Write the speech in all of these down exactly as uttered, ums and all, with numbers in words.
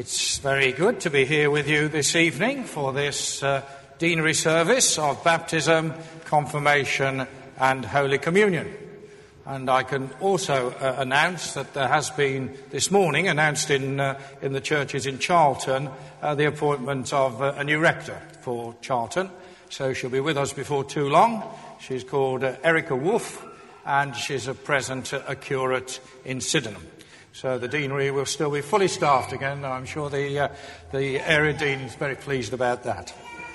It's very good to be here with you this evening for this uh, deanery service of baptism, confirmation and Holy Communion. And I can also uh, announce that there has been this morning announced in uh, in the churches in Charlton uh, the appointment of uh, a new rector for Charlton. So she'll be with us before too long. She's called uh, Erica Wolf, and she's at present a curate in Sydenham. So the deanery will still be fully staffed again, and I'm sure the uh, the area dean is very pleased about that.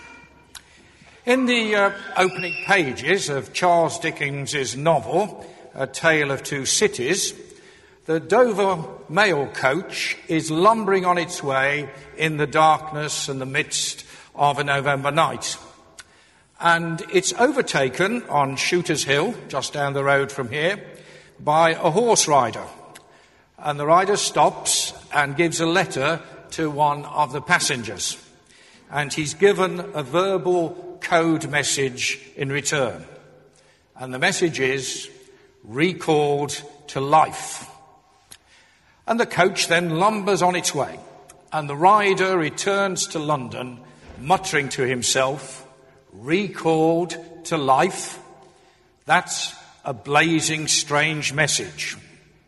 In the uh, opening pages of Charles Dickens's novel, A Tale of Two Cities, the Dover mail coach is lumbering on its way in the darkness and the midst of a November night. And it's overtaken on Shooter's Hill, just down the road from here, by a horse rider. And the rider stops and gives a letter to one of the passengers. And he's given a verbal code message in return. And the message is, recalled to life. And the coach then lumbers on its way. And the rider returns to London, muttering to himself, recalled to life? That's a blazing strange message.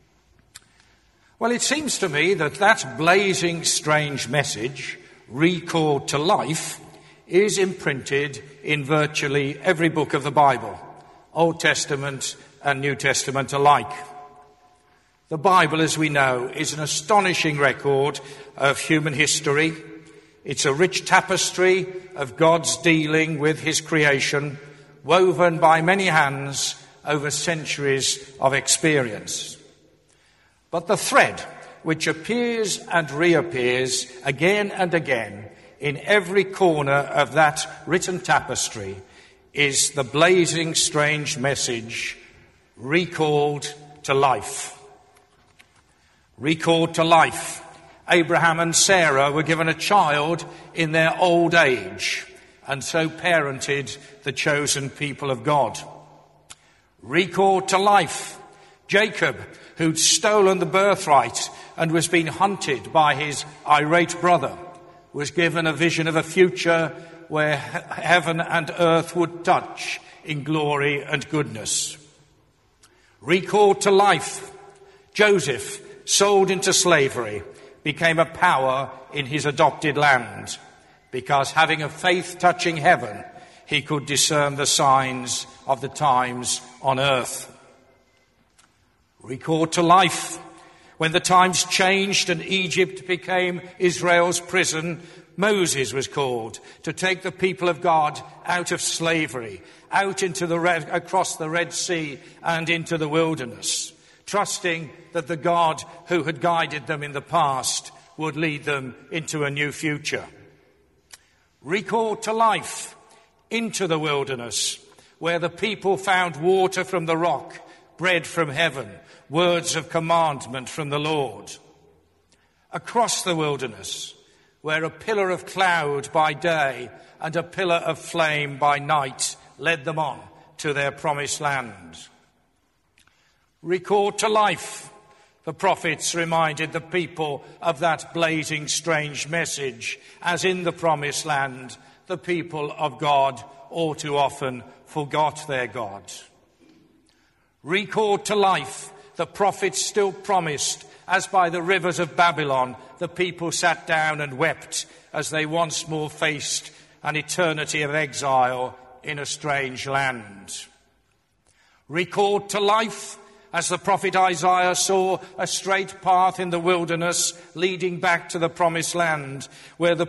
Well, it seems to me that that blazing strange message, recalled to life, is imprinted in virtually every book of the Bible, Old Testament and New Testament alike. The Bible, as we know, is an astonishing record of human history. It's a rich tapestry of God's dealing with his creation, woven by many hands over centuries of experience. But the thread which appears and reappears again and again in every corner of that written tapestry is the blazing strange message, recalled to life. Recalled to life. Abraham and Sarah were given a child in their old age, and so parented the chosen people of God. Recalled to life. Jacob, who'd stolen the birthright and was being hunted by his irate brother, was given a vision of a future where he- heaven and earth would touch in glory and goodness. Recalled to life, Joseph, sold into slavery, became a power in his adopted land, because having a faith touching heaven, he could discern the signs of the times on earth. Recalled to life, when the times changed and Egypt became Israel's prison, Moses was called to take the people of God out of slavery, out into the red, across the Red Sea and into the wilderness, trusting that the God who had guided them in the past would lead them into a new future. Recalled to life, into the wilderness, where the people found water from the rock, bread from heaven, words of commandment from the Lord. Across the wilderness, where a pillar of cloud by day and a pillar of flame by night led them on to their promised land. Recalled to life, the prophets reminded the people of that blazing strange message, as in the promised land, the people of God all too often forgot their God. Recalled to life, the prophets still promised, as by the rivers of Babylon, the people sat down and wept as they once more faced an eternity of exile in a strange land. Recalled to life, as the prophet Isaiah saw a straight path in the wilderness leading back to the promised land, where the